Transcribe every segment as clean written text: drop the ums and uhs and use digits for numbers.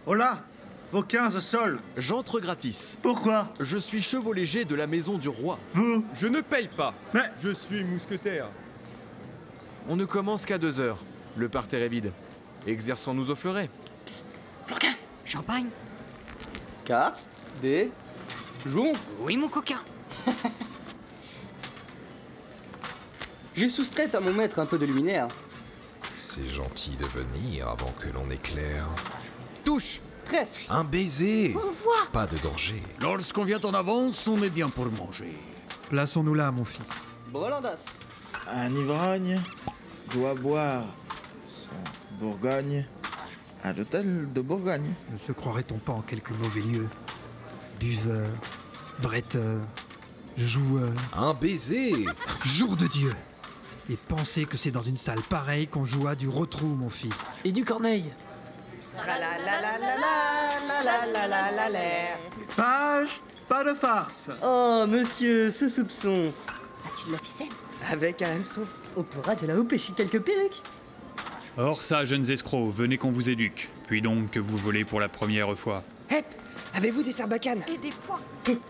Oh là, vos 15 sols. J'entre gratis. Pourquoi? Je suis chevau léger de la maison du roi. Vous? Je ne paye pas. Mais... Je suis mousquetaire. On ne commence qu'à 2h. Le parterre est vide. Exerçons-nous au fleuret. Floquin, champagne? Cartes, dés, jouons. Oui, mon coquin. J'ai soustrait à mon maître un peu de luminaire. C'est gentil de venir avant que l'on éclaire. Touche! Trèfle. Un baiser. Au revoir. Pas de danger. Lorsqu'on vient en avance, on est bien pour manger. Plaçons-nous là, mon fils. Brelandas. Un ivrogne doit boire son Bourgogne à l'hôtel de Bourgogne. Ne se croirait-on pas en quelque mauvais lieu? Buveur, bretteur, joueur. Un baiser. Jour de Dieu! Et pensez que c'est dans une salle pareille qu'on joua du retrou, mon fils. Et du corneille? Page, pas de farce. Oh, monsieur, ce soupçon. As-tu de la ficelle? Avec un hameçon. On pourra de là-haut pêcher quelques perruques. Or ça, jeunes escrocs, venez qu'on vous éduque. Puis donc que vous volez pour la première fois. Hep, avez-vous des sarbacanes? Et des points.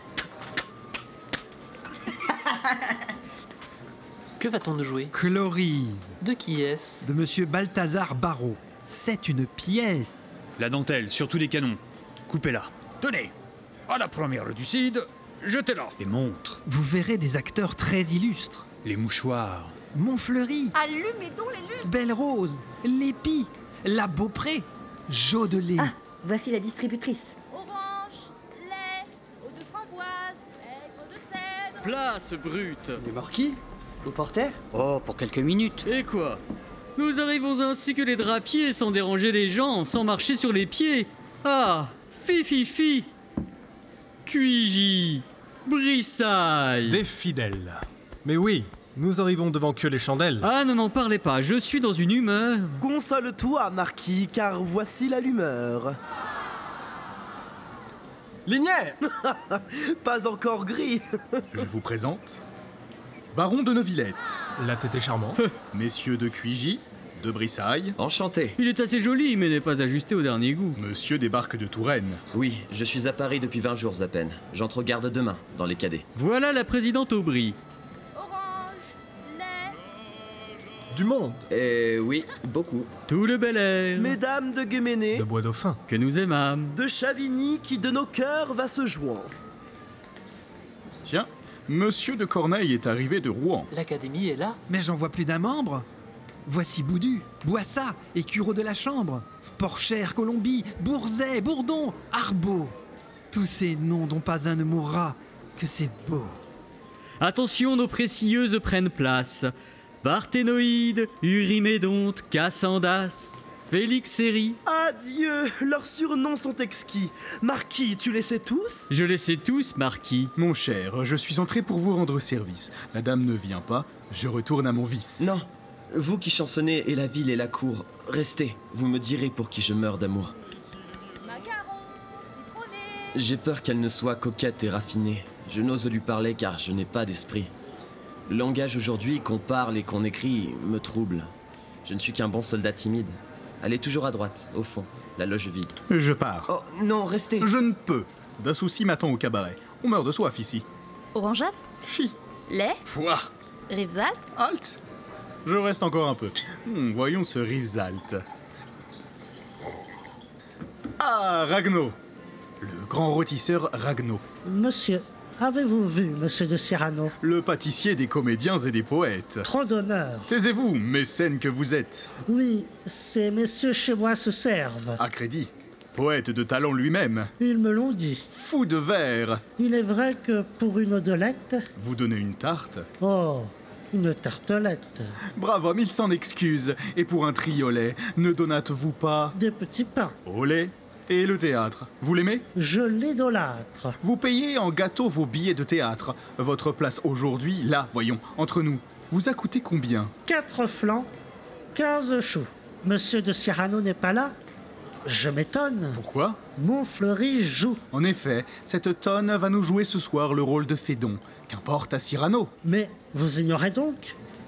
Que va-t-on nous jouer? Chlorise, De qui est-ce? de monsieur Balthazar Barrault. C'est une pièce. La dentelle, surtout des canons. Coupez-la. Tenez, à la première du Cid, jetez-la. Les montres, Vous verrez des acteurs très illustres. les mouchoirs. Montfleury, Allumez donc les lustres. Belle Rose, Lépi, La Beaupré, Jodelet. Ah, voici la distributrice. Orange, lait, eau de framboise, aigre de cèdre. Place, brute. Les marquis? Au porter? Oh, pour quelques minutes. Et quoi? Nous arrivons ainsi que les drapiers, sans déranger les gens, sans marcher sur les pieds. Ah, fi. Cuigi, Brissaille. Des fidèles. Mais oui, nous arrivons devant que les chandelles. Ah, ne m'en parlez pas, je suis dans une humeur. Console-toi, marquis, car voici la lumeur. Lignet! Pas encore gris. Je vous présente Baron de Neuvillette. La tête est charmante. Messieurs de Cuigy, de Brissaille. Enchanté. Il est assez joli, mais n'est pas ajusté au dernier goût. Monsieur débarque de Touraine. Oui, je suis à Paris depuis 20 jours à peine. J'entre au garde demain, dans les cadets. Voilà la présidente Aubry. Orange, lait. Du monde. Oui, beaucoup. Tout le bel air. Mesdames de Guéméné, De Bois Dauphin. Que nous aimâmes. de Chavigny, qui de nos cœurs va se joint. Tiens, Monsieur de Corneille est arrivé de Rouen. L'académie est là. Mais j'en vois plus d'un membre. Voici Boudu, Boissat, Écureau de la Chambre, Porchère, Colombie, Bourzet, Bourdon, Arbeau. Tous ces noms dont pas un ne mourra, que c'est beau. Attention, nos précieuses prennent place. Parthénoïde, Eurymédonte, Cassandas, Félix Série. Adieu, leurs surnoms sont exquis. Marquis, tu les sais tous? Je les sais tous, Marquis. Mon cher, je suis entré pour vous rendre service. La dame ne vient pas, je retourne à mon vice. Non, vous qui chansonnez et la ville et la cour, restez. Vous me direz pour qui je meurs d'amour. Macarons, citronné. J'ai peur qu'elle ne soit coquette et raffinée. Je n'ose lui parler car je n'ai pas d'esprit. Le langage aujourd'hui, qu'on parle et qu'on écrit, me trouble. Je ne suis qu'un bon soldat timide. Allez toujours à droite, au fond, la loge vide. Je pars. Oh, non, restez. Je ne peux. D'un souci m'attend au cabaret. On meurt de soif ici. Orangeade, Fi. lait, Foi. Rivesalt. Halte. Je reste encore un peu. Voyons ce Rivesalt. Ah, Ragno. Le grand rôtisseur Ragno. Monsieur, avez-vous vu Monsieur de Cyrano? Le pâtissier des comédiens et des poètes. Trop d'honneur. Taisez-vous, mécène que vous êtes. Oui, ces messieurs chez moi se servent. À crédit. Poète de talent lui-même. Ils me l'ont dit. Fou de verre. Il est vrai que pour une odelette... Vous donnez une tarte? Oh, une tartelette. Bravo, il s'en excuse. Et pour un triolet, ne donnâtes-vous pas... Des petits pains. Au lait? Et le théâtre, vous l'aimez? Je l'idolâtre. Vous payez en gâteau vos billets de théâtre. Votre place aujourd'hui, là, voyons, entre nous, vous a coûté combien? 4 flancs, 15 choux. Monsieur de Cyrano n'est pas là? Je m'étonne. Pourquoi? Montfleury joue. En effet, cette tonne va nous jouer ce soir le rôle de Fédon. Qu'importe à Cyrano. Mais vous ignorez donc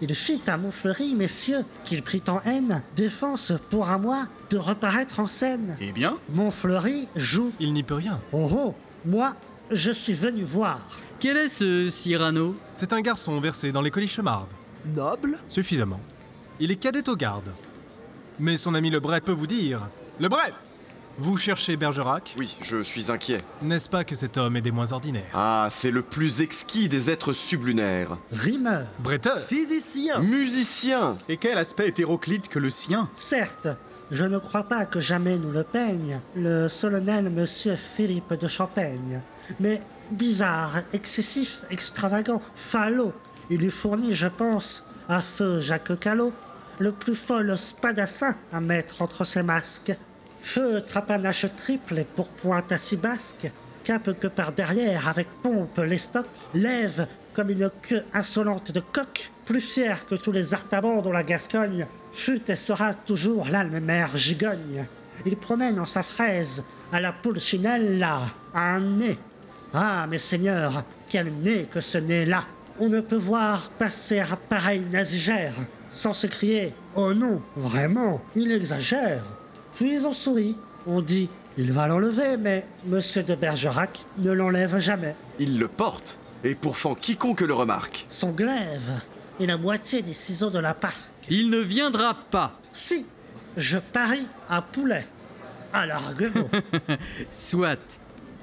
Il fit à Montfleury, messieurs, qu'il prit en haine, défense pour à moi de reparaître en scène. Eh bien, Montfleury joue. il n'y peut rien. Oh oh, moi, je suis venu voir. Quel est ce Cyrano? C'est un garçon versé dans les colichemardes. Noble? Suffisamment. Il est cadet aux gardes. Mais son ami Lebret peut vous dire... Lebret! Vous cherchez Bergerac? Oui, je suis inquiet. N'est-ce pas que cet homme est des moins ordinaires? Ah, c'est le plus exquis des êtres sublunaires. Rimeur. Bretteur? Physicien. Musicien. Et quel aspect hétéroclite que le sien? Certes, je ne crois pas que jamais nous le peigne, le solennel monsieur Philippe de Champaigne. Mais bizarre, excessif, extravagant, falot, il lui fournit, je pense, à feu Jacques Callot, le plus fol spadassin à mettre entre ses masques. Feu trapanache triple et pourpoint à six basques, cape que par derrière avec pompe les stocks, lève comme une queue insolente de coq, plus fier que tous les artabans dont la Gascogne fut et sera toujours l'alme-mère gigogne. Il promène en sa fraise à la Pulcinella un nez. Ah, mes seigneurs, quel nez que ce nez-là! On ne peut voir passer à pareille nasigère sans s'écrier « Oh non, vraiment, il exagère !» Puis on sourit, on dit « Il va l'enlever, mais monsieur de Bergerac ne l'enlève jamais. » Il le porte, et pourfend quiconque le remarque. Son glaive est la moitié des ciseaux de la parque. Il ne viendra pas. Si, je parie à poulet. À l'arguement. Soit.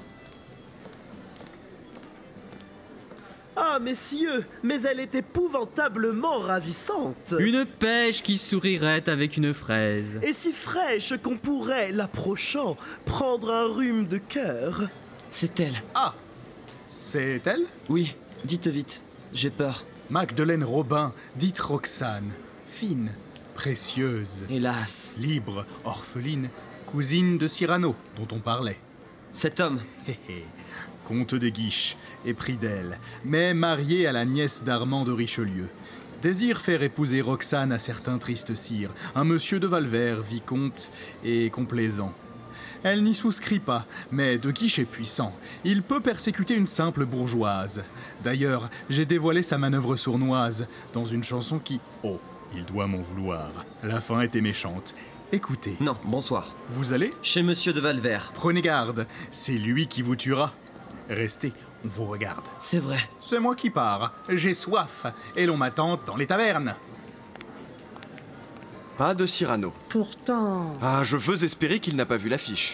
Ah, messieurs, mais elle est épouvantablement ravissante. Une pêche qui sourirait avec une fraise. Et si fraîche qu'on pourrait, l'approchant, prendre un rhume de cœur. C'est elle. Ah! C'est elle? Oui, dites vite, j'ai peur. Magdeleine Robin, dite Roxane. Fine, précieuse. Hélas. Libre, orpheline, cousine de Cyrano, dont on parlait. Cet homme. Comte de Guiche, épris d'elle, mais marié à la nièce d'Armand de Richelieu. Désire faire épouser Roxane à certain triste sire, un monsieur de Valvert, vicomte et complaisant. Elle n'y souscrit pas, mais de Guiche est puissant. Il peut persécuter une simple bourgeoise. D'ailleurs, j'ai dévoilé sa manœuvre sournoise dans une chanson qui... Oh, il doit m'en vouloir. La fin était méchante. Écoutez. Non, bonsoir. Vous allez? Chez monsieur de Valvert. Prenez garde, c'est lui qui vous tuera. Restez, on vous regarde. C'est vrai. C'est moi qui pars. J'ai soif, et l'on m'attend dans les tavernes. Pas de Cyrano. Pourtant... Ah, je veux espérer qu'il n'a pas vu l'affiche.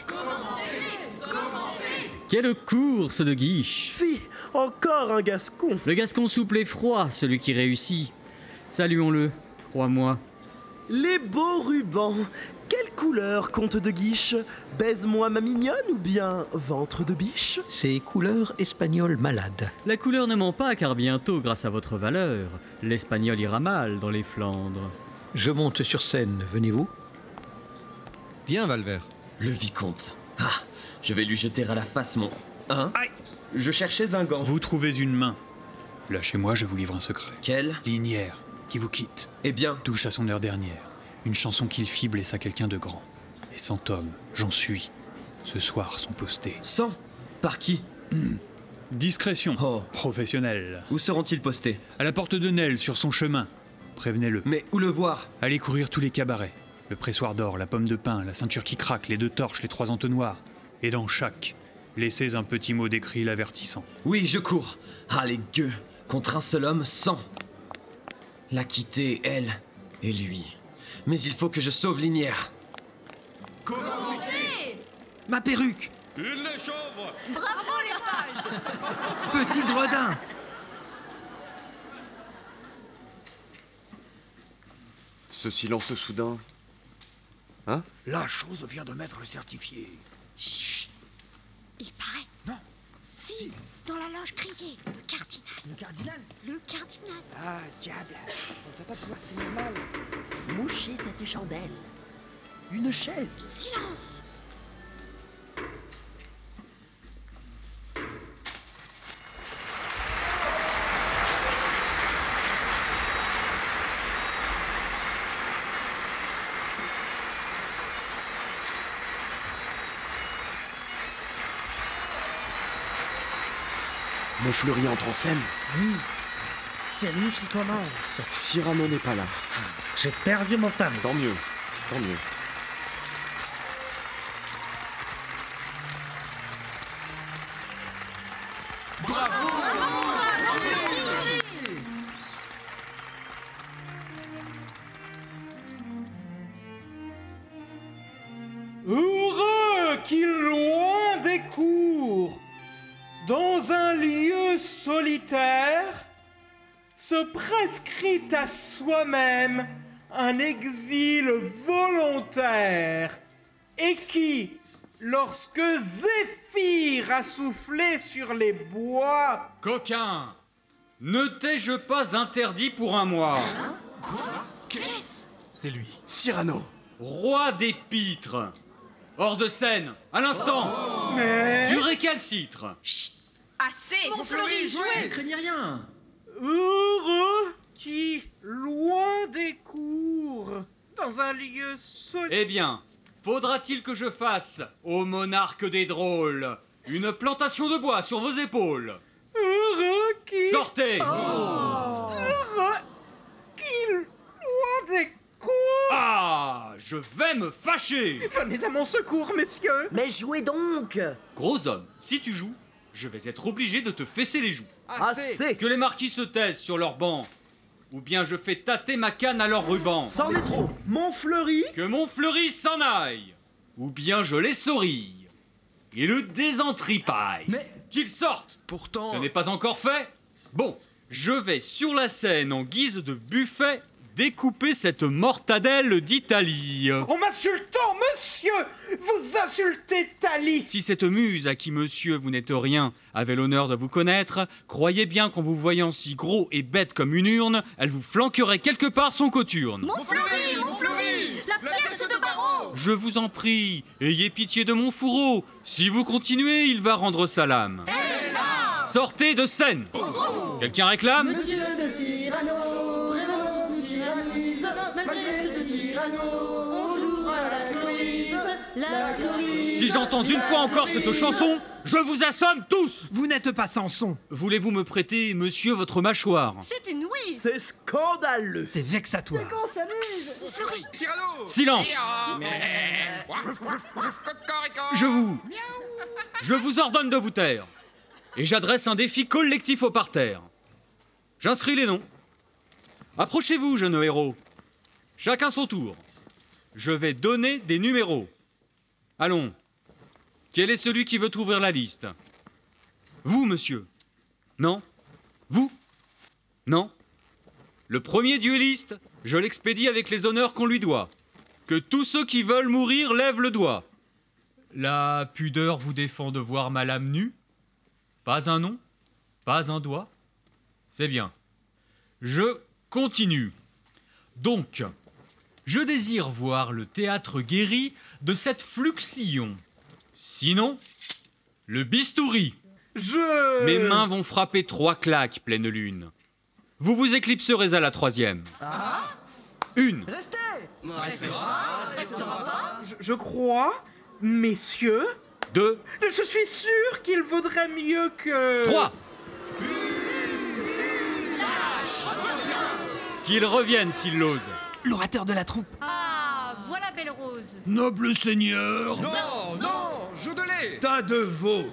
Quelle course de Guiche! Fi, encore un Gascon. Le Gascon souple et froid, celui qui réussit. Saluons-le, crois-moi. Les beaux rubans. Quelle couleur, comte de Guiche? Baise-moi ma mignonne ou bien ventre de biche? C'est couleur espagnole malade. La couleur ne ment pas car bientôt, grâce à votre valeur, l'espagnol ira mal dans les Flandres. Je monte sur scène, venez-vous? Bien, Valvert. Le vicomte. Ah, je vais lui jeter à la face mon... Hein? Aïe! Je cherchais un gant. Vous trouvez une main. Lâchez-moi, je vous livre un secret. Quel? Linière, qui vous quitte. Eh bien... Touche à son heure dernière. Une chanson qu'il fit blessa quelqu'un de grand. Et 100 hommes, j'en suis, ce soir sont postés. 100? Par qui? Discrétion. Oh. Professionnelle. Où seront-ils postés? À la porte de Nesle, sur son chemin. Prévenez-le. Mais où le voir? Allez courir tous les cabarets. Le pressoir d'or, la pomme de pin, la ceinture qui craque, les 2 torches, les 3 entonnoirs. Et dans chaque, laissez un petit mot d'écrit l'avertissant. Oui, je cours. Ah, les gueux. Contre un seul homme, 100. La quitter, elle, et lui. Mais il faut que je sauve Linière. Commencez! Ma perruque! Il les chauve! Bravo les pages! Petit gredin! Ce silence soudain... Hein? La chose vient de mettre le certifié. Chut! Il paraît. Non. Si, dans la loge criée, le cardinal. Le cardinal? Le cardinal. Ah, diable! On ne va pas pouvoir se tenir mal. Mouchez cette chandelle. Une chaise. Silence! Montfleury entre en scène. Oui, C'est lui qui commence. Cyrano n'est pas là. J'ai perdu mon pari. Tant mieux, tant mieux. Heureux qu'il loin des cours, dans un lieu solitaire, se prescrit à soi-même un exil volontaire, et qui, lorsque Zéphyr a soufflé sur les bois... Coquin, ne t'ai-je pas interdit pour un mois? Qu'est-ce? C'est lui. Cyrano. Roi des pitres. Hors de scène, à l'instant. Mais... Du récalcitre. Assez. Mon Fleury, jouez, craignez rien. Heureux qui, loin des cours, dans un lieu solitaire... Eh bien, faudra-t-il que je fasse, ô monarque des drôles, une plantation de bois sur vos épaules? Heureux qui... Sortez! Heureux qui, loin des cours... Ah, je vais me fâcher! Venez à mon secours, messieurs! Mais jouez donc! Gros homme, si tu joues, je vais être obligé de te fesser les joues. Assez! Que les marquis se taisent sur leur banc, ou bien je fais tâter ma canne à leur ruban. C'en est trop! Mon Fleury! Que mon Fleury s'en aille, ou bien je les saurille et le désentripaille. Mais... Qu'il sorte! Pourtant... Ce n'est pas encore fait? Bon, je vais sur la scène en guise de buffet découper cette mortadelle d'Italie. En m'insultant, monsieur! Vous insultez Thalie! Si cette muse, à qui monsieur vous n'êtes rien, avait l'honneur de vous connaître, croyez bien qu'en vous voyant si gros et bête comme une urne, elle vous flanquerait quelque part son coturne. Mon Fleury! Mon Fleury! La pièce de barreau! Je vous en prie, ayez pitié de mon fourreau. Si vous continuez, il va rendre sa lame. Sortez de scène! Quelqu'un réclame? Monsieur de Cyrano, vraiment tu tyrannises. Malgré ce tyranno, on jouera la Chloris. La Chloris. Si j'entends une fois encore cette chanson, je vous assomme tous! Vous n'êtes pas Samson. Voulez-vous me prêter, monsieur, votre mâchoire? C'est une ouïe. C'est scandaleux! C'est vexatoire. On s'amuse. Fleury, Cyrano. Silence! Je vous ordonne de vous taire. Et j'adresse un défi collectif au parterre. J'inscris les noms. Approchez-vous, jeunes héros. Chacun son tour. Je vais donner des numéros. Allons. Quel est celui qui veut ouvrir la liste? Vous, monsieur. Non? Vous? Non? Le premier duelliste, je l'expédie avec les honneurs qu'on lui doit. Que tous ceux qui veulent mourir lèvent le doigt. La pudeur vous défend de voir ma lame nue? Pas un nom? Pas un doigt? C'est bien. Je continue. Donc, je désire voir le théâtre guéri de cette fluxion. Sinon, le bistouri. Mes mains vont frapper 3 claques, pleine lune. Vous vous éclipserez à la 3e. Une. Restez! Restera pas. Je crois, messieurs... 2. Je suis sûr qu'il vaudrait mieux que... 3. Qu'il revienne s'il l'ose. L'orateur de la troupe. Ah, voilà Belle Rose. Noble seigneur. Non, non, joue de lait. Tas de veau!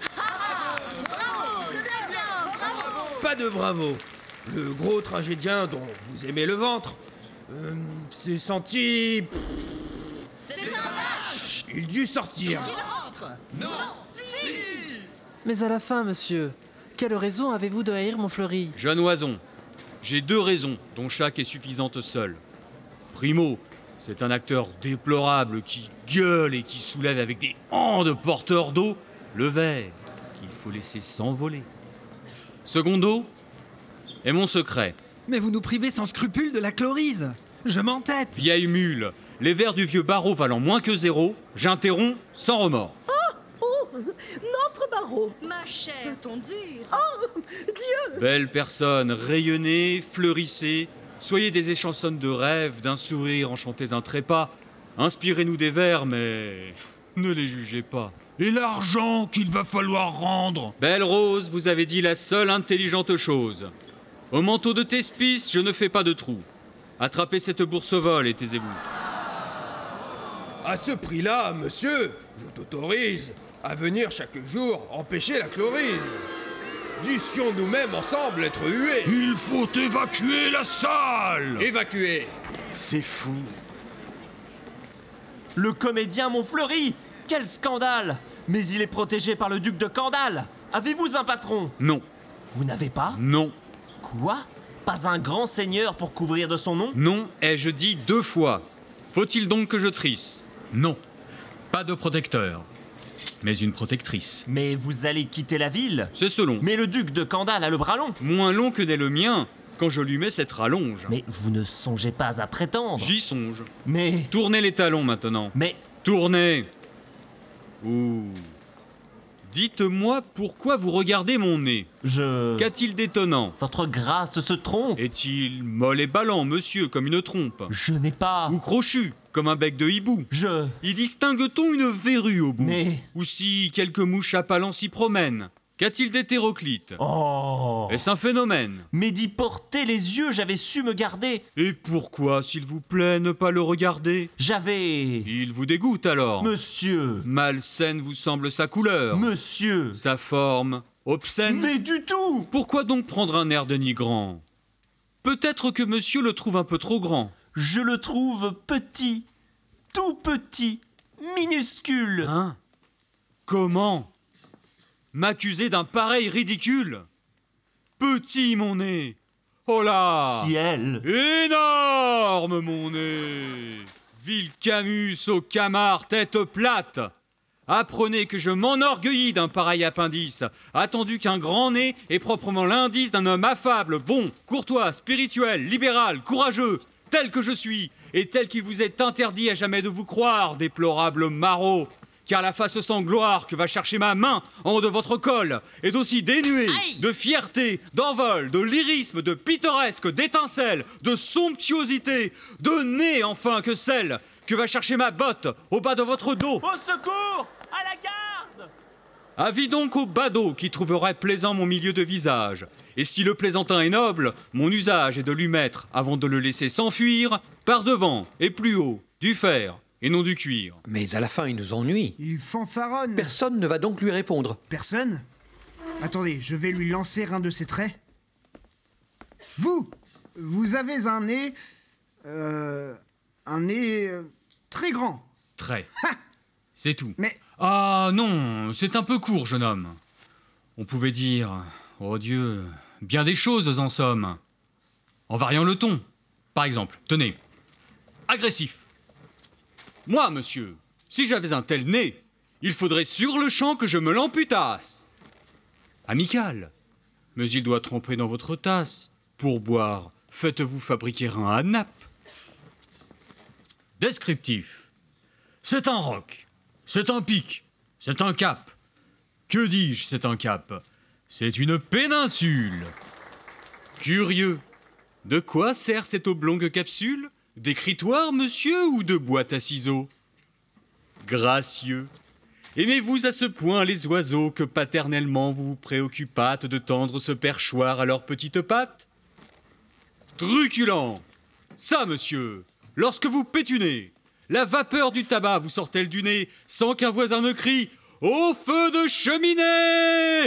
Pas de bravo! Le gros tragédien dont vous aimez le ventre s'est senti... C'est un lâche. Il dut sortir. Qu'il rentre. Non, si. Mais à la fin, monsieur, quelle raison avez-vous de haïr mon Fleury? Jeune oison, j'ai 2 raisons, dont chaque est suffisante seule. Primo, c'est un acteur déplorable qui gueule et qui soulève avec des hanches de porteurs d'eau le verre qu'il faut laisser s'envoler. Secondo, est mon secret. Mais vous nous privez sans scrupule de la chlorise. Je m'entête. Vieille mule, les vers du vieux barreau valant moins que 0, j'interromps sans remords. Oh, notre barreau! Ma chère, ton dur. Oh, Dieu! Belle personne, rayonnez, fleurissez, soyez des échansonnes de rêve, d'un sourire, enchantez un trépas. Inspirez-nous des vers, mais ne les jugez pas. Et l'argent qu'il va falloir rendre? Belle Rose, vous avez dit la seule intelligente chose. Au manteau de Thespis, je ne fais pas de trou. Attrapez cette bourse au vol et taisez-vous. À ce prix-là, monsieur, je t'autorise à venir chaque jour empêcher la chlorise. Dussions nous-mêmes ensemble être hués. Il faut évacuer la salle. Évacuer. C'est fou. Le comédien Montfleury. Quel scandale. Mais il est protégé par le duc de Candale. Avez-vous un patron? Non. Vous n'avez pas? Non. Quoi? Pas un grand seigneur pour couvrir de son nom? Non, ai-je dit 2 fois. Faut-il donc que je trisse? Non. Pas de protecteur. Mais une protectrice. Mais vous allez quitter la ville? C'est selon. Mais le duc de Candale a le bras long. Moins long que n'est le mien, quand je lui mets cette rallonge. Mais vous ne songez pas à prétendre? J'y songe. Mais... Tournez les talons maintenant. Mais... Tournez. Ouh. Dites-moi pourquoi vous regardez mon nez. Qu'a-t-il d'étonnant? Votre grâce se trompe. Est-il molle et ballant, monsieur, comme une trompe? Je n'ai pas... Ou crochu, comme un bec de hibou? Y distingue-t-on une verrue au bout? Mais... Ou si quelques mouches à palans s'y promènent? Qu'a-t-il d'hétéroclite? Oh! Est-ce un phénomène? Mais d'y porter les yeux, j'avais su me garder. Et pourquoi, s'il vous plaît, ne pas le regarder? J'avais... Il vous dégoûte alors? Monsieur! Malsaine vous semble sa couleur? Monsieur! Sa forme? Obscène? Mais du tout! Pourquoi donc prendre un air dénigrant? Peut-être que monsieur le trouve un peu trop grand. Je le trouve petit. Tout petit. Minuscule. Hein? Comment? M'accuser d'un pareil ridicule? Petit, mon nez! Oh là! Ciel! Énorme, mon nez! Vil Camus au camard tête plate! Apprenez que je m'enorgueillis d'un pareil appendice, attendu qu'un grand nez est proprement l'indice d'un homme affable, bon, courtois, spirituel, libéral, courageux, tel que je suis, et tel qu'il vous est interdit à jamais de vous croire, déplorable maraud. Car la face sans gloire que va chercher ma main en haut de votre col est aussi dénuée de fierté, d'envol, de lyrisme, de pittoresque, d'étincelle, de somptuosité, de nez enfin que celle que va chercher ma botte au bas de votre dos. Au secours! À la garde! Avis donc au badaud qui trouverait plaisant mon milieu de visage. Et si le plaisantin est noble, mon usage est de lui mettre, avant de le laisser s'enfuir, par devant et plus haut, du fer et non du cuir. Mais à la fin, il nous ennuie. Il fanfaronne. Personne ne va donc lui répondre. Personne? Attendez, je vais lui lancer un de ses traits. Vous avez un nez... très grand. Très. C'est tout. Mais... Ah non, c'est un peu court, jeune homme. On pouvait dire, oh Dieu, bien des choses en somme. En variant le ton. Par exemple, tenez, agressif. Moi, monsieur, si j'avais un tel nez, il faudrait sur le champ que je me l'amputasse. Amical. Mais il doit tremper dans votre tasse. Pour boire, faites-vous fabriquer un à nappe. Descriptif. C'est un roc. C'est un pic. C'est un cap. Que dis-je, c'est un cap? C'est une péninsule. Curieux. De quoi sert cette oblongue capsule? D'écritoire, monsieur, ou de boîte à ciseaux? Gracieux. Aimez-vous à ce point les oiseaux que paternellement vous vous préoccupâtes de tendre ce perchoir à leurs petites pattes? Truculent. Ça, monsieur, lorsque vous pétunez, la vapeur du tabac vous sort-elle du nez sans qu'un voisin ne crie « Au feu de cheminée !»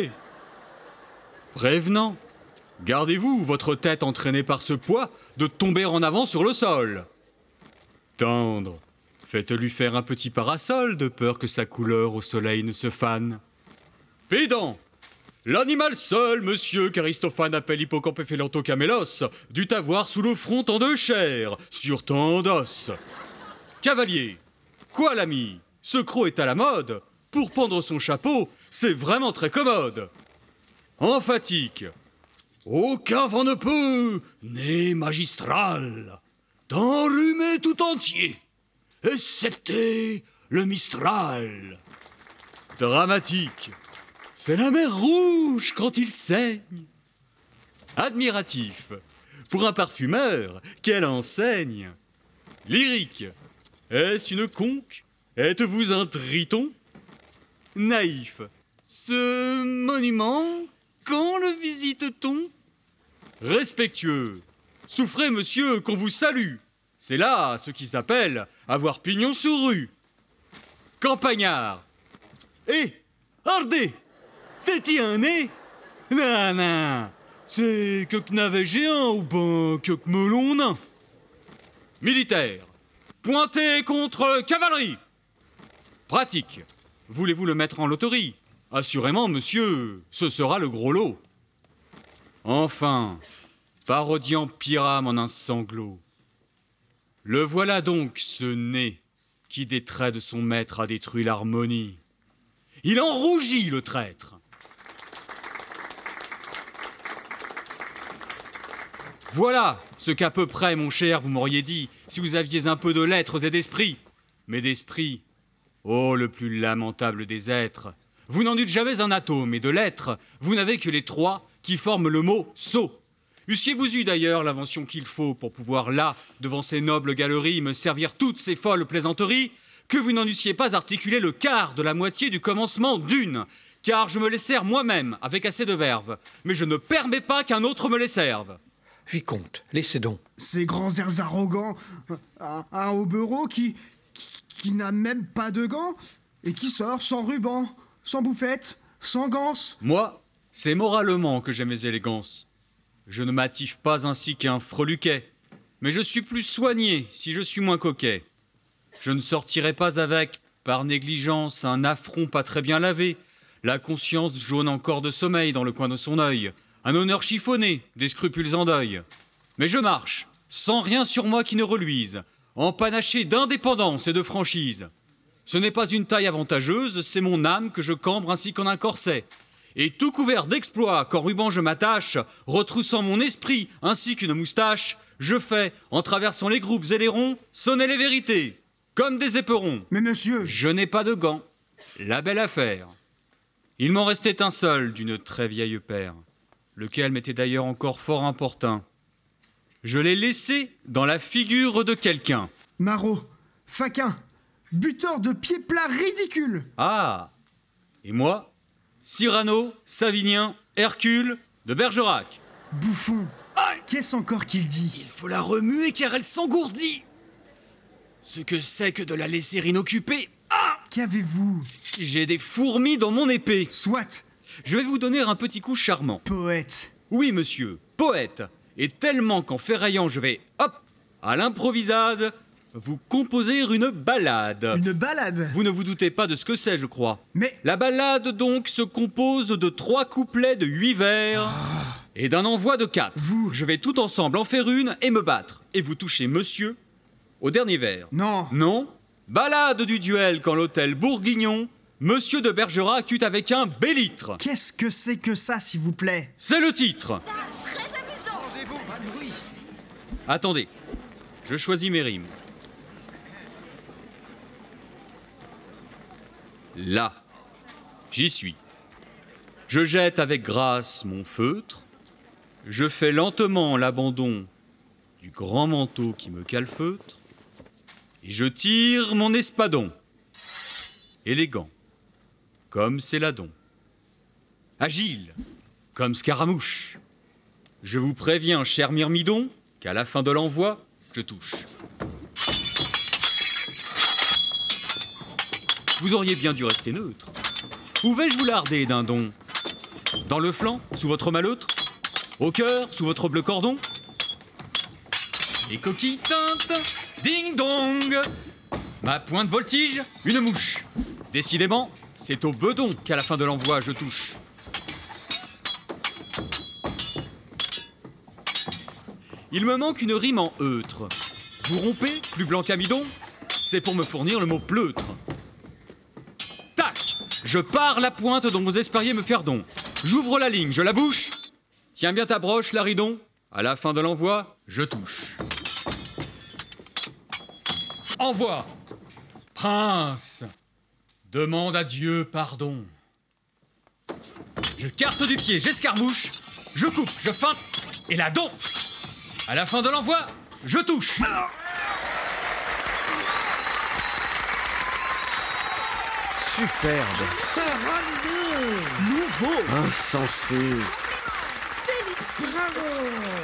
Prévenant. Gardez-vous, votre tête entraînée par ce poids, de tomber en avant sur le sol. Tendre. Faites-lui faire un petit parasol, de peur que sa couleur au soleil ne se fane. Pédant. L'animal seul, monsieur, qu'Aristophane appelle Hippocampephélanthocamélos, dut avoir sous le front tant de chair, sur tant d'os. Cavalier. Quoi, l'ami? Ce croc est à la mode. Pour pendre son chapeau, c'est vraiment très commode. Emphatique. Aucun vent ne peut, né magistral, t'enrhumer tout entier, excepté le Mistral. Dramatique. C'est la mer Rouge quand il saigne. Admiratif. Pour un parfumeur, quelle enseigne. Lyrique. Est-ce une conque? Êtes-vous un triton? Naïf. Ce monument, quand le visite-t-on? respectueux. Souffrez, monsieur, qu'on vous salue. C'est là ce qui s'appelle avoir pignon sur rue. Campagnard. Hardé, c'est-y un nez? Non, c'est que navet géant ou ben que melon nain. Militaire. Pointez contre cavalerie. Pratique. Voulez-vous le mettre en loterie? Assurément, monsieur, ce sera le gros lot. Enfin, parodiant Pyrame en un sanglot. Le voilà donc, ce nez, qui des traits de son maître a détruit l'harmonie. Il en rougit, le traître. Voilà ce qu'à peu près, mon cher, vous m'auriez dit, si vous aviez un peu de lettres et d'esprit. Mais d'esprit, oh, le plus lamentable des êtres. Vous n'en eûtes jamais un atome, et de lettres, vous n'avez que les 3 qui forment le mot « sot ». Eussiez-vous eu d'ailleurs l'invention qu'il faut pour pouvoir là, devant ces nobles galeries, me servir toutes ces folles plaisanteries, que vous n'en eussiez pas articulé le quart de la moitié du commencement d'une, car je me les sers moi-même avec assez de verve, mais je ne permets pas qu'un autre me les serve. Vicomte, laissez donc. Ces grands airs arrogants, un hobereau qui n'a même pas de gants et qui sort sans ruban, sans bouffette, sans ganse. Moi, c'est moralement que j'ai mes élégances. Je ne m'attive pas ainsi qu'un freluquet, mais je suis plus soigné si je suis moins coquet. Je ne sortirai pas avec, par négligence, un affront pas très bien lavé, la conscience jaune encore de sommeil dans le coin de son œil, un honneur chiffonné, des scrupules en deuil. Mais je marche, sans rien sur moi qui ne reluise, empanaché d'indépendance et de franchise. Ce n'est pas une taille avantageuse, c'est mon âme que je cambre ainsi qu'en un corset. Et tout couvert d'exploits, qu'en ruban je m'attache, retroussant mon esprit ainsi qu'une moustache, je fais, en traversant les groupes et les ronds, sonner les vérités, comme des éperons. Mais monsieur... Je n'ai pas de gants. La belle affaire. Il m'en restait un seul d'une très vieille paire, lequel m'était d'ailleurs encore fort importun. Je l'ai laissé dans la figure de quelqu'un. Maraud, faquin, buteur de pieds plats ridicule. Ah, et moi, Cyrano, Savinien, Hercule, de Bergerac. Bouffon, qu'est-ce encore qu'il dit? Il faut la remuer car elle s'engourdit. Ce que c'est que de la laisser inoccupée. Ah! Qu'avez-vous? J'ai des fourmis dans mon épée. Soit. Je vais vous donner un petit coup charmant. Poète. Oui, monsieur, poète. Et tellement qu'en ferraillant, je vais, hop, à l'improvisade, vous composer une ballade. Une ballade? Vous ne vous doutez pas de ce que c'est, je crois. Mais... La ballade, donc, se compose de 3 couplets de 8 vers et d'un envoi de 4. Vous... Je vais tout ensemble en faire une et me battre. Et vous touchez monsieur au dernier vers. Non. Non. Ballade du duel quand l'hôtel Bourguignon, monsieur de Bergerac eut avec un bélitre. Qu'est-ce que c'est que ça, s'il vous plaît? C'est le titre. Très amusant. Changez-vous, pas de bruit. Attendez, je choisis mes rimes. Là, j'y suis. Je jette avec grâce mon feutre, je fais lentement l'abandon du grand manteau qui me calfeutre, et je tire mon espadon, élégant, comme Céladon, agile, comme Scaramouche. Je vous préviens, cher Myrmidon, qu'à la fin de l'envoi, je touche. Vous auriez bien dû rester neutre. Où vais-je vous larder, dindon? Dans le flanc, sous votre maleutre? Au cœur, sous votre bleu cordon? Les coquilles tintent, ding-dong! Ma pointe voltige, une mouche. Décidément, c'est au bedon qu'à la fin de l'envoi, je touche. Il me manque une rime en eutre. Vous rompez, plus blanc qu'amidon? C'est pour me fournir le mot pleutre. Je pars la pointe dont vous espériez me faire don. J'ouvre la ligne, je la bouche. Tiens bien ta broche, Laridon. À la fin de l'envoi, je touche. Envoi. Prince, demande à Dieu pardon. Je carte du pied, j'escarmouche. Je coupe, je feinte, et la don. À la fin de l'envoi, je touche. Superbe. Nouveau. Insensé. Félicitations. Bravo.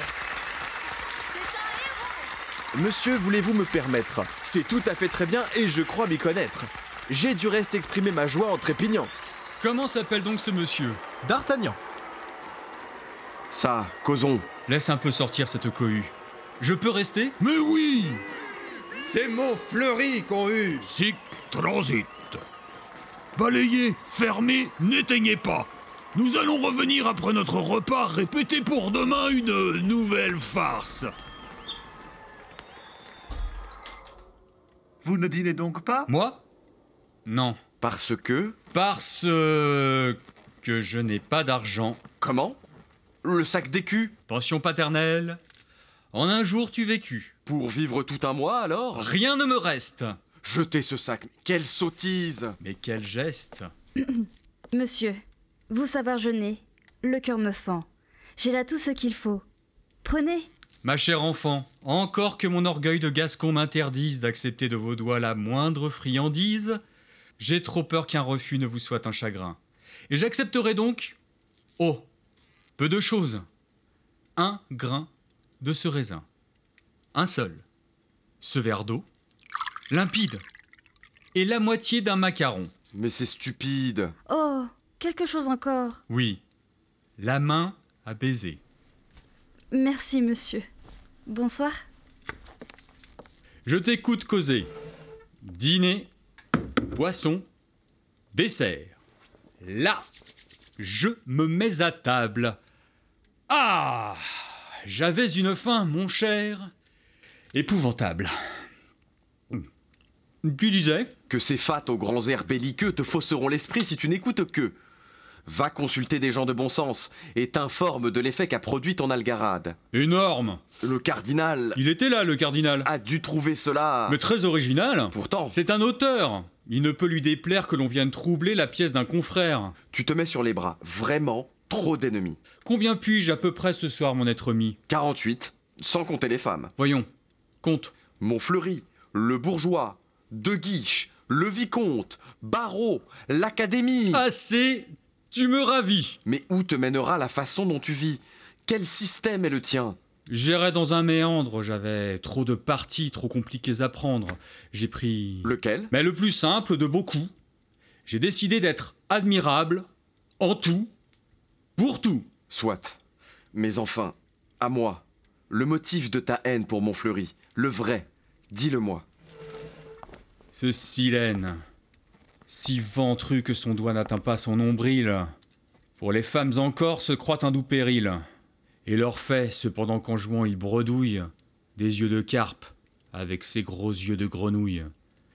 Monsieur, voulez-vous me permettre? C'est tout à fait très bien et je crois m'y connaître. J'ai du reste exprimé ma joie en trépignant. Comment s'appelle donc ce monsieur? D'Artagnan. Ça, causons. Laisse un peu sortir cette cohue. Je peux rester? Mais oui! C'est Montfleury qu'on eut. Sic transit. Balayez, fermez, n'éteignez pas. Nous allons revenir après notre repas répéter pour demain une nouvelle farce. Vous ne dînez donc pas? Moi? Non. Parce que? Parce que je n'ai pas d'argent. Comment? Le sac d'écus? Pension paternelle. En un jour tu vécus. Pour vivre tout un mois alors? Rien ne me reste. Jetez ce sac, quelle sottise! Mais quel geste! Monsieur, vous savoir jeûner, le cœur me fend. J'ai là tout ce qu'il faut. Prenez. Ma chère enfant, encore que mon orgueil de Gascon m'interdise d'accepter de vos doigts la moindre friandise, j'ai trop peur qu'un refus ne vous soit un chagrin. Et j'accepterai donc, oh, peu de choses, 1 grain de ce raisin. Un seul. Ce verre d'eau, limpide, et la moitié d'un macaron. Mais c'est stupide. Oh, quelque chose encore. Oui, la main à baiser. Merci, monsieur. Bonsoir. Je t'écoute causer. Dîner, boisson, dessert. Là, je me mets à table. Ah, j'avais une faim, mon cher, épouvantable. Tu disais? Que ces fats aux grands airs belliqueux te fausseront l'esprit si tu n'écoutes qu'eux. Va consulter des gens de bon sens et t'informe de l'effet qu'a produit ton algarade. Énorme! Le cardinal... Il était là, le cardinal. A dû trouver cela... Mais très original. Pourtant... C'est un auteur. Il ne peut lui déplaire que l'on vienne troubler la pièce d'un confrère. Tu te mets sur les bras. Vraiment trop d'ennemis. Combien puis-je à peu près ce soir, mon être mis? 48, sans compter les femmes. Voyons, compte. Montfleury, le bourgeois, De Guiche, le vicomte, Barreau, l'académie... Assez, tu me ravis. Mais où te mènera la façon dont tu vis? Quel système est le tien? J'irais dans un méandre, j'avais trop de partis trop compliqués à prendre. J'ai pris... Lequel? Mais le plus simple de beaucoup. J'ai décidé d'être admirable, en tout, pour tout. Soit. Mais enfin, à moi, le motif de ta haine pour Montfleury, le vrai, dis-le-moi. Ce silène, si ventru que son doigt n'atteint pas son nombril, pour les femmes encore se croit un doux péril, et leur fait, cependant qu'en jouant il bredouille, des yeux de carpe, avec ses gros yeux de grenouille.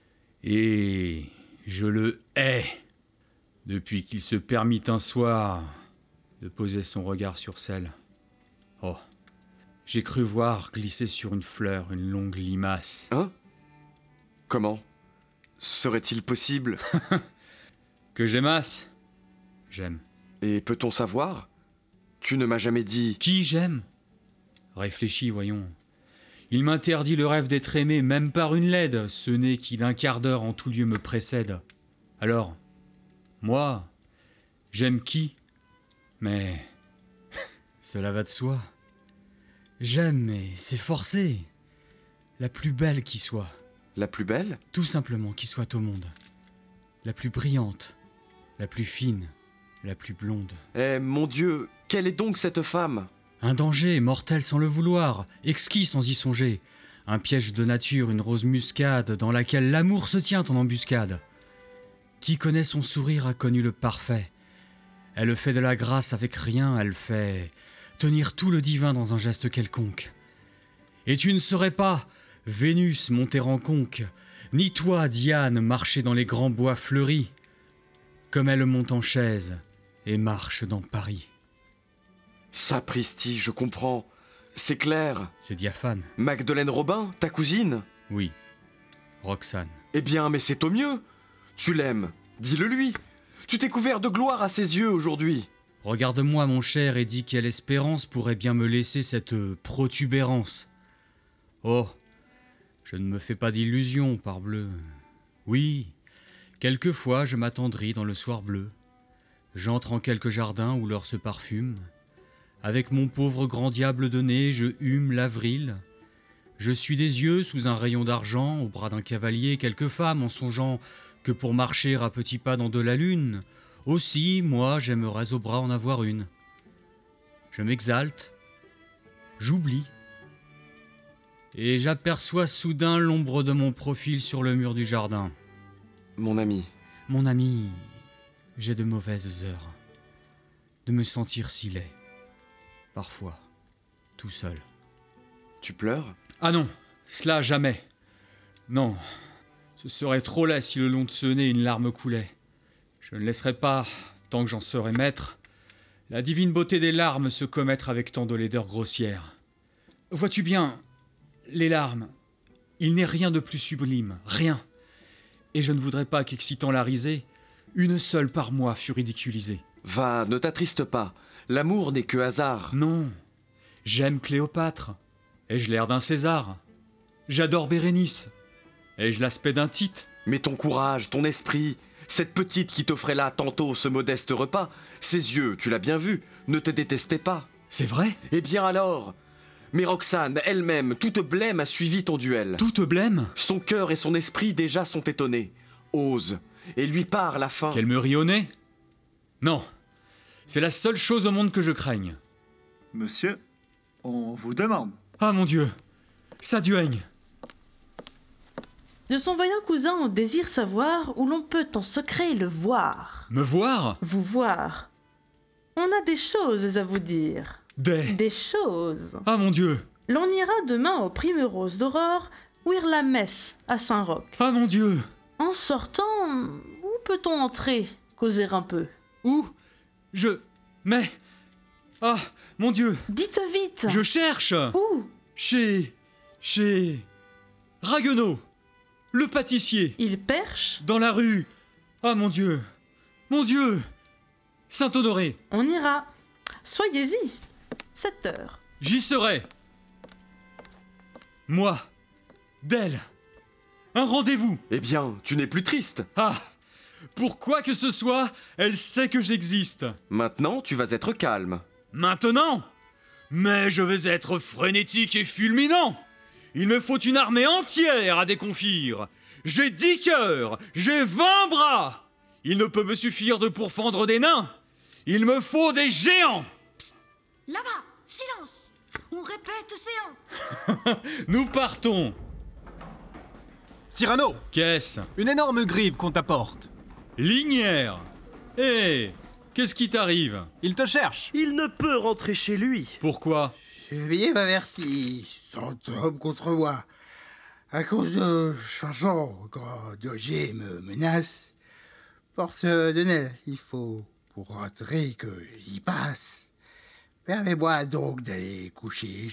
Et je le hais, depuis qu'il se permit un soir de poser son regard sur celle. Oh, j'ai cru voir glisser sur une fleur une longue limace. Hein? Comment? Serait-il possible? Que j'aimasse? J'aime. Et peut-on savoir? Tu ne m'as jamais dit... Qui j'aime? Réfléchis, voyons. Il m'interdit le rêve d'être aimé, même par une laide, ce nez qui d'un quart d'heure en tout lieu me précède. Alors, moi, j'aime qui? Mais cela va de soi. J'aime, mais c'est forcé. La plus belle qui soit. La plus belle? Tout simplement qui soit au monde. La plus brillante, la plus fine, la plus blonde. Eh, mon Dieu, quelle est donc cette femme? Un danger, mortel sans le vouloir, exquis sans y songer. Un piège de nature, une rose muscade, dans laquelle l'amour se tient en embuscade. Qui connaît son sourire a connu le parfait. Elle fait de la grâce avec rien, elle fait tenir tout le divin dans un geste quelconque. Et tu ne saurais pas, Vénus monter en conque, ni toi, Diane, marcher dans les grands bois fleuris, comme elle monte en chaise et marche dans Paris. Sapristi, je comprends. C'est clair. C'est diaphane. Magdeleine Robin, ta cousine? Oui, Roxane. Eh bien, mais c'est au mieux. Tu l'aimes, dis-le lui. Tu t'es couvert de gloire à ses yeux aujourd'hui. Regarde-moi, mon cher, et dis quelle espérance pourrait bien me laisser cette protubérance. Oh, je ne me fais pas d'illusions, parbleu. Oui, quelquefois je m'attendris dans le soir bleu. J'entre en quelque jardin où l'or se parfume. Avec mon pauvre grand diable de nez, je hume l'avril. Je suis des yeux sous un rayon d'argent, au bras d'un cavalier et quelques femmes, en songeant que pour marcher à petits pas dans de la lune, aussi, moi, j'aimerais au bras en avoir une. Je m'exalte, j'oublie, et j'aperçois soudain l'ombre de mon profil sur le mur du jardin. Mon ami. Mon ami, j'ai de mauvaises heures. De me sentir si laid. Parfois, tout seul. Tu pleures? Ah non, cela jamais. Non, ce serait trop laid si le long de ce nez une larme coulait. Je ne laisserai pas, tant que j'en serai maître, la divine beauté des larmes se commettre avec tant de laideur grossière. Vois-tu bien, les larmes, il n'est rien de plus sublime, rien. Et je ne voudrais pas qu'excitant la risée, une seule par moi fût ridiculisée. Va, ne t'attriste pas. L'amour n'est que hasard. Non, j'aime Cléopâtre. Ai-je l'air d'un César? J'adore Bérénice. Ai-je l'aspect d'un Tite? Mais ton courage, ton esprit, cette petite qui t'offrait là tantôt ce modeste repas, ses yeux, tu l'as bien vu, ne te détestaient pas. C'est vrai? Eh bien alors? Mais Roxane, elle-même, toute blême, a suivi ton duel. Toute blême? Son cœur et son esprit déjà sont étonnés. Ose, et lui parle à fin. Qu'elle me rit au nez? Non, c'est la seule chose au monde que je craigne. Monsieur, on vous demande. Ah mon Dieu, ça duègne. De son vaillant cousin, on désire savoir où l'on peut en secret le voir. Me voir? Vous voir. On a des choses à vous dire. Des choses. Ah mon Dieu. L'on ira demain au Primrose d'Aurore ouïr la messe à Saint-Roch. Ah mon Dieu. En sortant, où peut-on entrer, causer un peu? Où? Mais... Ah, mon Dieu. Dites vite. Je cherche. Où? Chez Ragueneau, le pâtissier. Il perche? Dans la rue. Ah mon Dieu. Mon Dieu. Saint-Honoré. On ira. Soyez-y. 7 heures. J'y serai. Moi. D'elle. Un rendez-vous. Eh bien, tu n'es plus triste. Ah. Pourquoi que ce soit, elle sait que j'existe. Maintenant, tu vas être calme. Maintenant? Mais je vais être frénétique et fulminant. Il me faut une armée entière à déconfire. J'ai 10 cœurs, j'ai 20 bras. Il ne peut me suffire de pourfendre des nains. Il me faut des géants. Psst, là-bas, silence. On répète séant. Nous partons. Cyrano! Qu'est-ce? Une énorme grive qu'on t'apporte. Linière. Hé, qu'est-ce qui t'arrive? Il te cherche. Il ne peut rentrer chez lui. Pourquoi? Chevalier m'avertit, 100 hommes contre moi. À cause de chanson, quand Dogé me menace. Force de Nel, il faut pour rentrer que j'y passe. Permets-moi donc d'aller coucher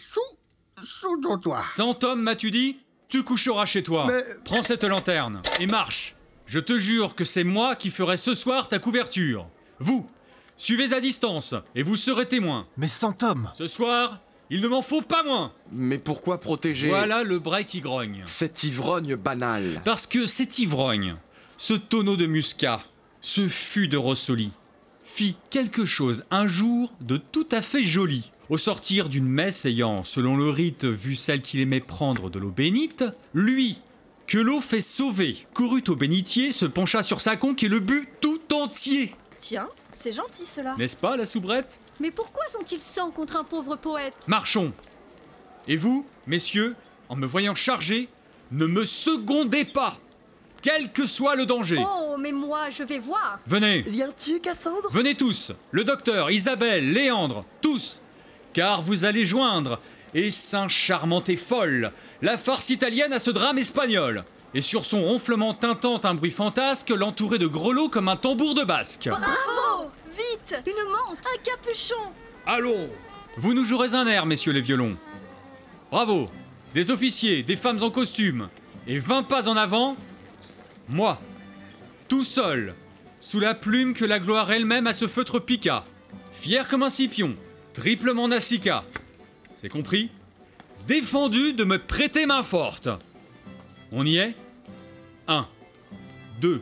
sous ton toit. 100 hommes, m'as-tu dit? Tu coucheras chez toi. Mais... Prends cette lanterne et marche. Je te jure que c'est moi qui ferai ce soir ta couverture. Vous, suivez à distance et vous serez témoins. Mais 100 hommes. Ce soir, il ne m'en faut pas moins. Mais pourquoi protéger... Voilà le bray qui grogne. Cette ivrogne banale. Parce que cette ivrogne, ce tonneau de muscat, ce fût de Rossoli, fit quelque chose un jour de tout à fait joli. Au sortir d'une messe ayant, selon le rite, vu celle qu'il aimait prendre de l'eau bénite, lui, que l'eau fait sauver, courut au bénitier, se pencha sur sa conque et le but tout entier. Tiens, c'est gentil cela. N'est-ce pas, la soubrette? Mais pourquoi sont-ils 100 contre un pauvre poète? Marchons. Et vous, messieurs, en me voyant chargé, ne me secondez pas, quel que soit le danger. Oh, mais moi, je vais voir. Venez. Viens-tu, Cassandre? Venez tous, le docteur, Isabelle, Léandre, tous, car vous allez joindre, et saint charmante et folle, la farce italienne à ce drame espagnol, et sur son ronflement tintant un bruit fantasque, l'entourer de grelots comme un tambour de basque. Bravo! Vite! Une mante! Un capuchon! Allons! Vous nous jouerez un air, messieurs les violons. Bravo! Des officiers, des femmes en costume, et 20 pas en avant, moi, tout seul, sous la plume que la gloire elle-même à ce feutre piqua, fier comme un scipion, triplement Nasica. C'est compris? Défendu de me prêter main forte. On y est? 1, 2,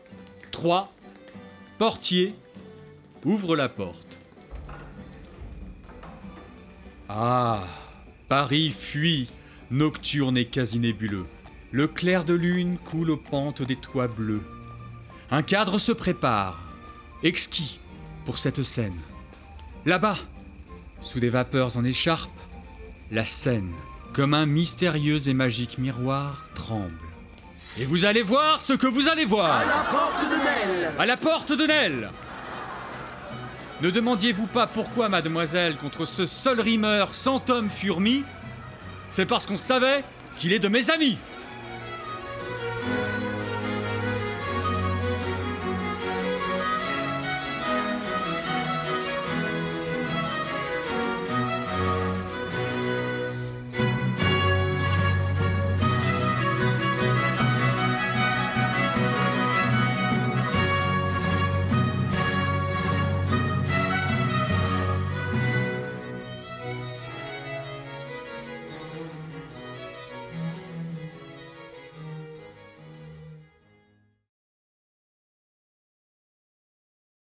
3, portier, ouvre la porte. Ah, Paris fuit, nocturne et quasi nébuleux. Le clair de lune coule aux pentes des toits bleus. Un cadre se prépare, exquis pour cette scène. Là-bas, sous des vapeurs en écharpe, la scène, comme un mystérieux et magique miroir, tremble. Et vous allez voir ce que vous allez voir. À la porte de Nel. À la porte de Nel. Ne demandiez-vous pas pourquoi, mademoiselle, contre ce seul rimeur sans Tom furent mis? C'est parce qu'on savait qu'il est de mes amis.